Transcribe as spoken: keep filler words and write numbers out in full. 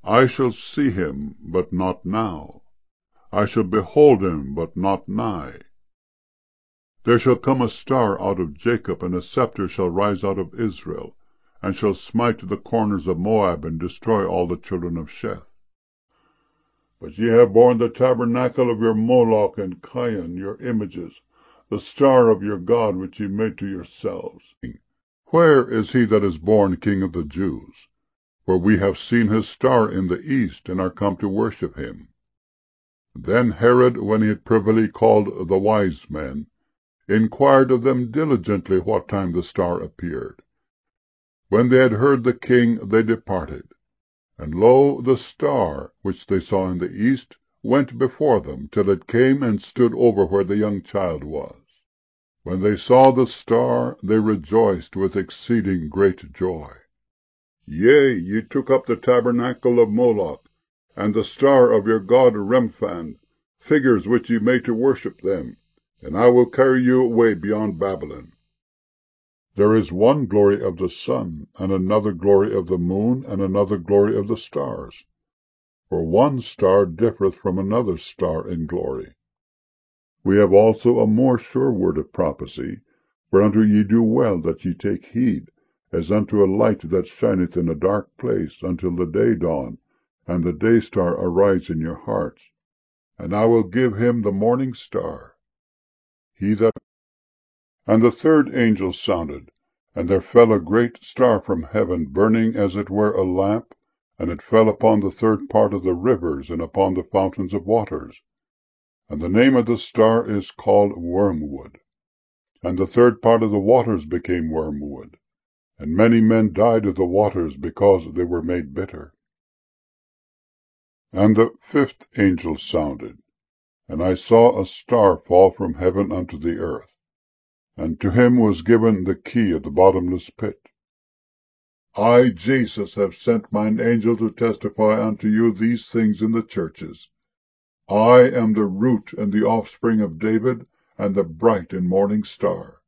I shall see him, but not now. I shall behold him, but not nigh. There shall come a star out of Jacob, and a scepter shall rise out of Israel, and shall smite the corners of Moab, and destroy all the children of Sheth. But ye have borne the tabernacle of your Moloch and Chion, your images, the star of your God which ye made to yourselves. Where is he that is born King of the Jews? For we have seen his star in the east, and are come to worship him. Then Herod, when he had privily called the wise men, inquired of them diligently what time the star appeared. When they had heard the king, they departed. And lo, the star, which they saw in the east, went before them, till it came and stood over where the young child was. When they saw the star, they rejoiced with exceeding great joy. Yea, ye took up the tabernacle of Moloch, and the star of your god Remphan, figures which ye made to worship them, and I will carry you away beyond Babylon. There is one glory of the sun, and another glory of the moon, and another glory of the stars. For one star differeth from another star in glory. We have also a more sure word of prophecy, whereunto ye do well that ye take heed, as unto a light that shineth in a dark place, until the day dawn, and the day star arise in your hearts. And I will give him the morning star. He that And the third angel sounded, and there fell a great star from heaven, burning as it were a lamp, and it fell upon the third part of the rivers, and upon the fountains of waters. And the name of the star is called Wormwood. And the third part of the waters became wormwood, and many men died of the waters, because they were made bitter. And the fifth angel sounded, and I saw a star fall from heaven unto the earth. And to him was given the key of the bottomless pit. I, Jesus, have sent mine angel to testify unto you these things in the churches. I am the root and the offspring of David, and the bright and morning star.